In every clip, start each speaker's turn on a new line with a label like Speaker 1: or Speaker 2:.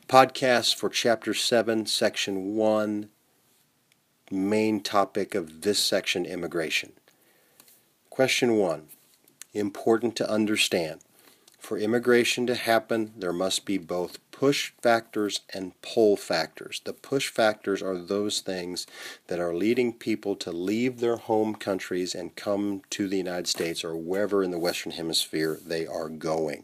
Speaker 1: Podcast for Chapter 7, Section 1, main topic of this section, immigration. Question 1. Important to understand. For immigration to happen, there must be both push factors and pull factors. The push factors are those things that are leading people to leave their home countries and come to the United States or wherever in the Western Hemisphere they are going.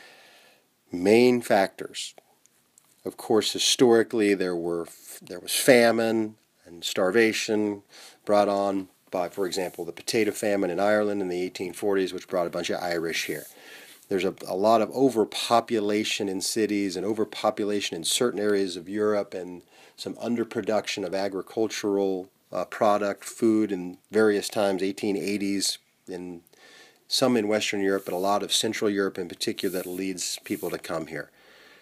Speaker 1: Main factors. Of course, historically there was famine and starvation brought on by, for example, the potato famine in Ireland in the 1840s, which brought a bunch of Irish here. There's a lot of overpopulation in cities and overpopulation in certain areas of Europe and some underproduction of agricultural product, food in various times, 1880s, some in Western Europe, but a lot of Central Europe in particular that leads people to come here.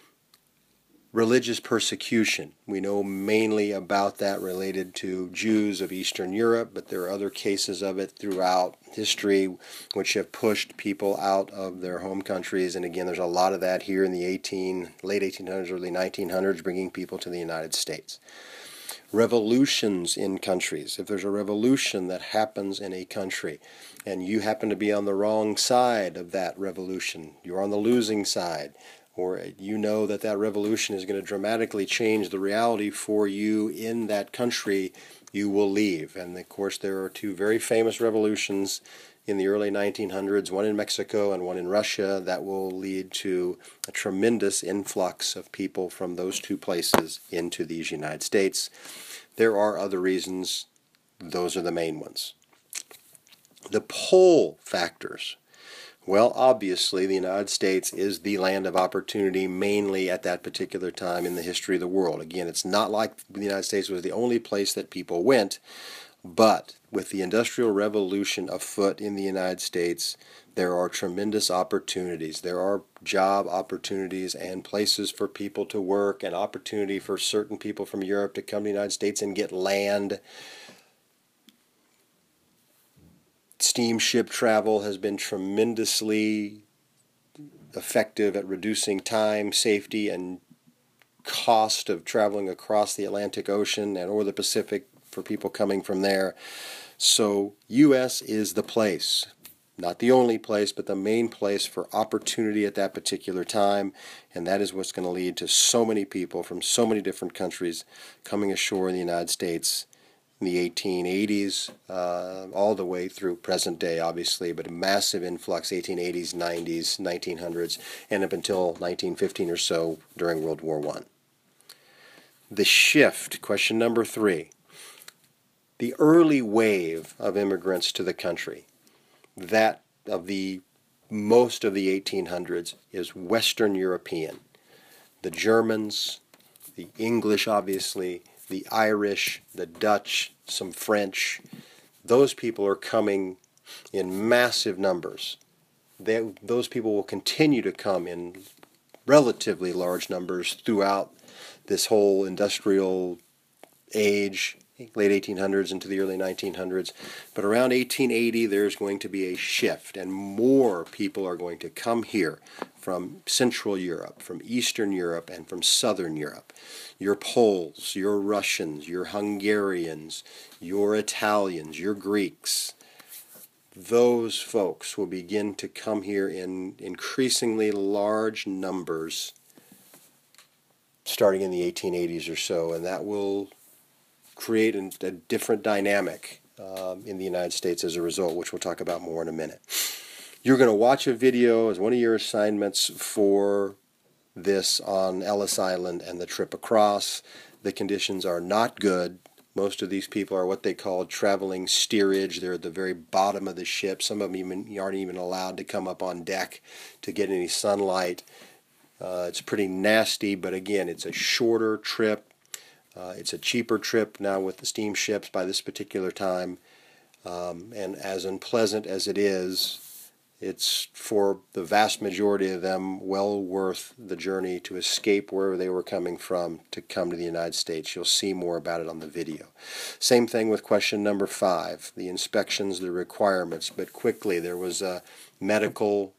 Speaker 1: Religious persecution. We know mainly about that related to Jews of Eastern Europe, but there are other cases of it throughout history which have pushed people out of their home countries. And again, there's a lot of that here in the late 1800s, early 1900s, bringing people to the United States. Revolutions in countries. If there's a revolution that happens in a country and you happen to be on the wrong side of that revolution, you're on the losing side, or you know that that revolution is going to dramatically change the reality for you in that country, you will leave. And of course there are two very famous revolutions in the early 1900s, one in Mexico and one in Russia, that will lead to a tremendous influx of people from those two places into these United States. There are other reasons. Those are the main ones. The pull factors. Well, obviously, the United States is the land of opportunity mainly at that particular time in the history of the world. Again, it's not like the United States was the only place that people went, but with the Industrial Revolution afoot in the United States, there are tremendous opportunities. There are job opportunities and places for people to work, and opportunity for certain people from Europe to come to the United States and get land. Steamship travel has been tremendously effective at reducing time, safety, and cost of traveling across the Atlantic Ocean and or the Pacific for people coming from there. So U.S. is the place. Not the only place, but the main place for opportunity at that particular time. And that is what's going to lead to so many people from so many different countries coming ashore in the United States in the 1880s, all the way through present day, obviously, but a massive influx, 1880s, 90s, 1900s, and up until 1915 or so during World War I. The shift, question number 3. The early wave of immigrants to the country, that of the most of the 1800s, is Western European. The Germans, the English, obviously, the Irish, the Dutch, some French. Those people are coming in massive numbers. Those people will continue to come in relatively large numbers throughout this whole industrial age, late 1800s into the early 1900s. But around 1880, there's going to be a shift, and more people are going to come here from Central Europe, from Eastern Europe, and from Southern Europe. Your Poles, your Russians, your Hungarians, your Italians, your Greeks, those folks will begin to come here in increasingly large numbers starting in the 1880s or so, and that will create a different dynamic in the United States as a result, which we'll talk about more in a minute. You're going to watch a video as one of your assignments for this on Ellis Island and the trip across. The conditions are not good. Most of these people are what they call traveling steerage. They're at the very bottom of the ship. Some of them aren't even allowed to come up on deck to get any sunlight. It's pretty nasty, but again, it's a shorter trip. It's a cheaper trip now with the steamships by this particular time. And as unpleasant as it is, it's for the vast majority of them well worth the journey to escape wherever they were coming from to come to the United States. You'll see more about it on the video. Same thing with question number 5, the inspections, the requirements. But quickly, there was medical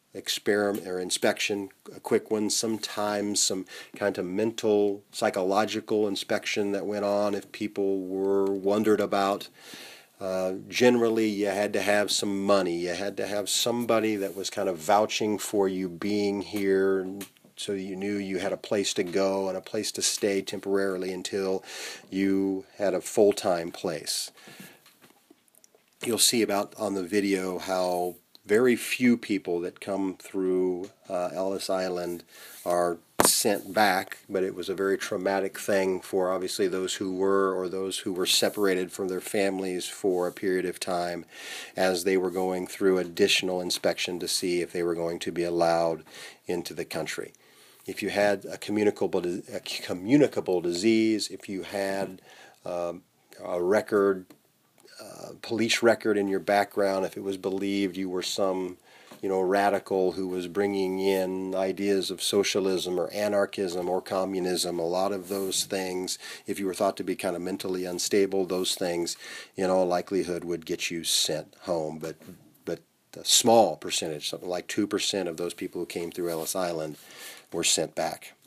Speaker 1: experiment or inspection, a quick one, sometimes some kind of mental, psychological inspection that went on if people were wondered about. Generally, you had to have some money. You had to have somebody that was kind of vouching for you being here, so you knew you had a place to go and a place to stay temporarily until you had a full-time place. You'll see about on the video how very few people that come through Ellis Island are sent back, but it was a very traumatic thing for obviously those who were, or those who were separated from their families for a period of time as they were going through additional inspection to see if they were going to be allowed into the country. If you had a communicable disease, if you had a record, police record in your background, if it was believed you were some radical who was bringing in ideas of socialism or anarchism or communism, a lot of those things, if you were thought to be kind of mentally unstable, those things in all likelihood would get you sent home. But a small percentage, something like 2% of those people who came through Ellis Island were sent back.